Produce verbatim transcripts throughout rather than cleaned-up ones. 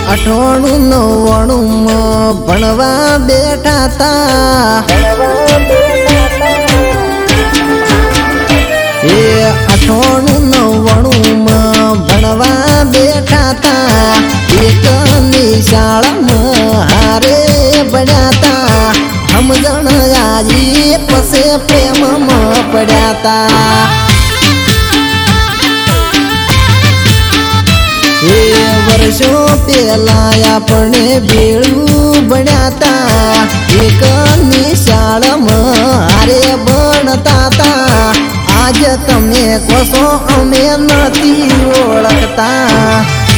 અઠોણું નવ્વાણું માં ભણવા બેઠા તા એ અઠોણું નવ્વાણું માં ભણવા બેઠા તા એક નિશાળમાં હારે ભણ્યા તા સમજણ આવી પસે પ્રેમમાં પડ્યા તા એ વર્ષો પેલા આપણે ભેળું ભણ્યા તા એક નિશાળમાં હારે ભણતા તા આજ તમે કોસો અમે નથી ઓળખતા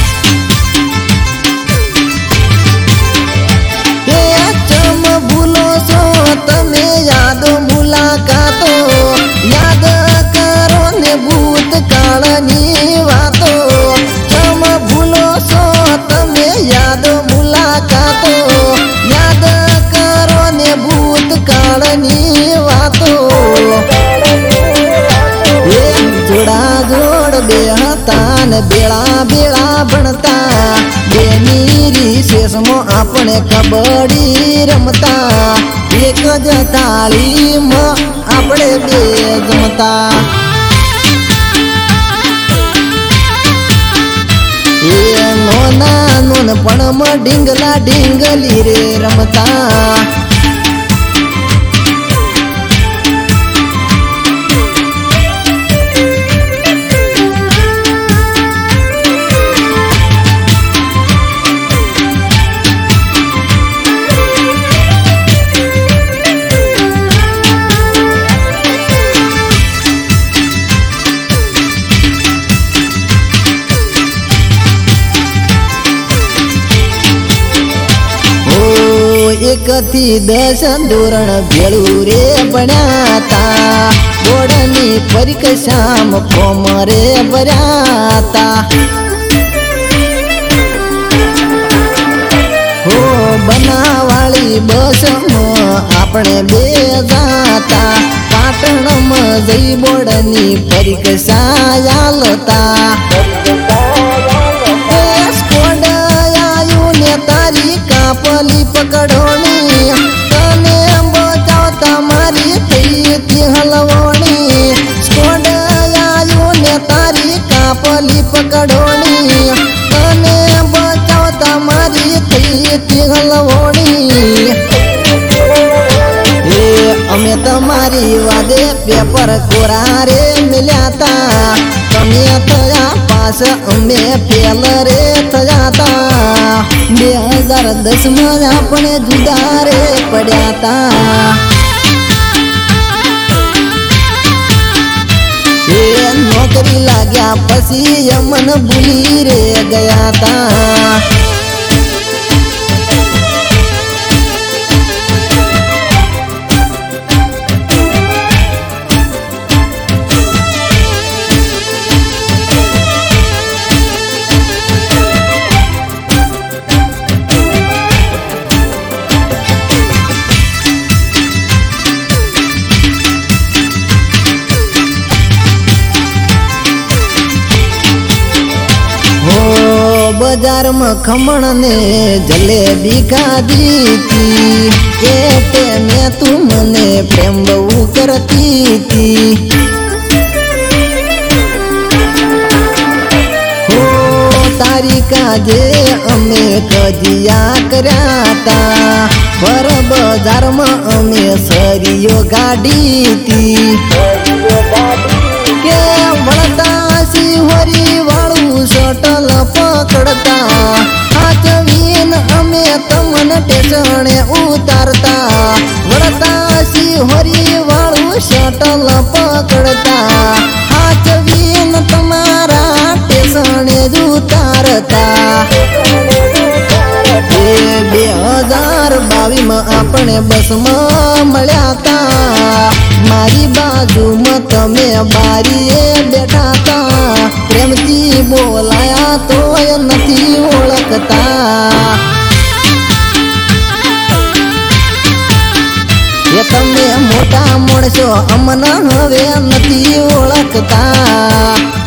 એ ચમ ભૂલો છો તમે યાદ મુલાકાતો યાદ કરો ને ભૂતકાળની વાતો ચમ ભૂલો છો તમે યાદ મુલાકાતો યાદ કરો ને ભૂતકાળની વાતો જોડા જોડ બે હતા ને બેળા બેળા ભણતા બેની રિસેસમાં આપણે કબડ્ડી રમતા એક જ થાળીમાં આપણે બે જમતા એ નોના નોન પણ ઢીંગલા ઢીંગલી રે રમતા એક થી દસ ધોરણ ભેળું રે ભણ્યા તા બોર્ડની પરીક્ષામાં ફોર્મ રે ભર્યા તા હો બનાવાળી બસમાં આપણે બે જાતા પાટણમાં જઈ બોર્ડની પરીક્ષા આલતા તારી કાપલી પકડોણી તને બચાવતા મારી થઈ તી હલવણી સ્કોડ આયો ને તારી કાપલી પકડોણી તને બચાવતા મારી થઈ તી હલવણી એ અમે તમારી વાદે પેપર કોરા રે મિલ્યા તા તમે થયા પાસ અમે ફેલ રે થયા તા બે હજાર દસ માં આપણે જુદા રે પડ્યા તા એ નોકરી લાગ્યા પછી અમન ભૂલી રે ગયા તા બજારમાં ખમણ ને જલેબી ખાધી તી એ તેને તું મને પ્રેમ બહુ કરતી તી હો તારી કાજે અમે કજિયા કર્યા તા પર બજારમાં અમે સરીયો ગાડી તી કે વળતા સિંહરી વાળું શટલ પકડતા હાચવીન અમે તમને ટેસણે ઉતારતા વળતા સિંહરી વાળું શટલ પકડતા હાચવીન તમારા ટેસણે જ ઉતારતા એ બે હજાર બાવીસ માં આપણે બસમાં મળ્યા તા મારી બાજુમાં તમે બારીએ બેઠા તા પ્રેમથી બોલાયા તોય નથી ઓળખતા એ તમે મોટા માણસો અમને હવે નથી ઓળખતા